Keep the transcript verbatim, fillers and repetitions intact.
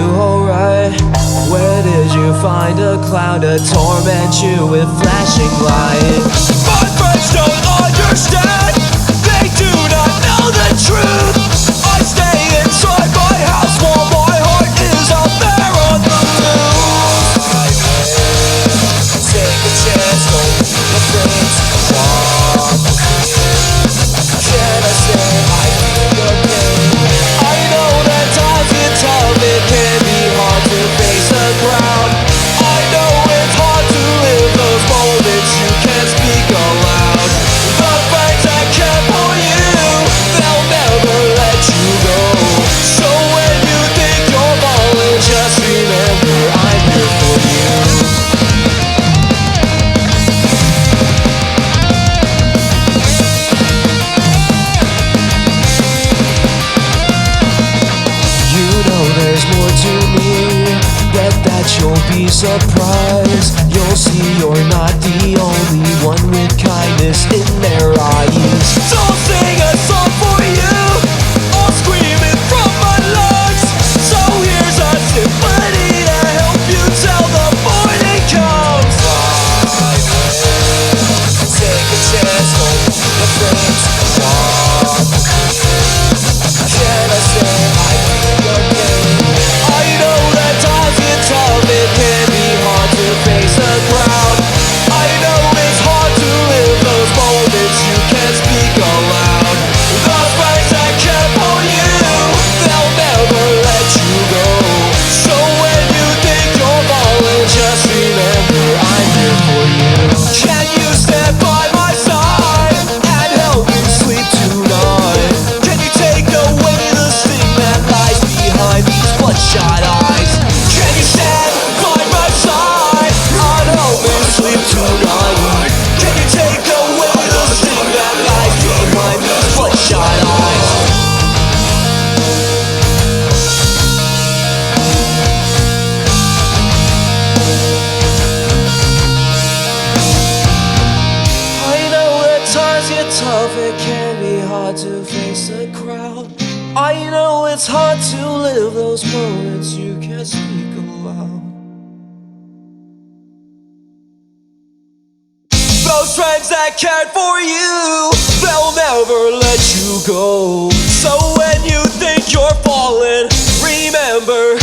alright? Where did you find a cloud to torment you with flashing light? My friends don't understand, they do not know the truth. I stay inside my house while my heart is out there on the loose. Take a chance, don't be afraid to walk. Can I say I feel your pain? I know that times get tough, it can be hard to face the crowd. I know it's hard to live those moments you can't speak aloud. The friends that care for you, they'll never let you go. So when you think you're falling, just remember I'm here for you. You know there's more to me, bet that you'll be surprised. You'll see you're not the only one with kindness in their eyes. So I'll sing a song for you, I'll scream it from my lungs. So here's a symphony to help you till the morning comes. Fly away, take a chance, don't be afraid to walk. Can I say I feel your pain? I know that times get tough, it can be hard to face the crowd. I know it's hard to live those moments you can't speak aloud. The friends that care for you, they'll never let you go. So when you think you're falling, just remember I'm here for you. Can you stand by my side and help me sleep tonight? Can you take away the sting that lies behind these bloodshot eyes? Can you stand by my side and help me sleep tonight? Can you take away the sting that lies behind these bloodshot eyes? I know that times get tough, it can be hard to face the crowd. I know it's hard to live those moments you can't speak aloud. Those friends that cared for you, they'll never let you go. So when you think you're falling, remember